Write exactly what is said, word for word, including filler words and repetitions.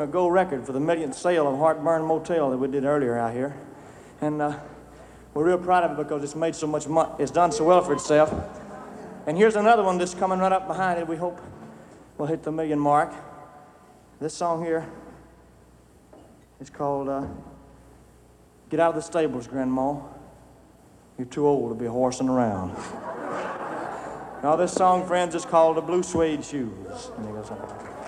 A gold record for the millionth sale of Heartburn Motel that we did earlier out here. And uh, we're real proud of it because it's made so much money. It's done so well for itself. And here's another one that's coming right up behind it. We hope we'll hit the million mark. This song here is called uh, Get Out of the Stables, Grandma. You're too old to be horsing around. Now this song, friends, is called The Blue Suede Shoes. And it goes on.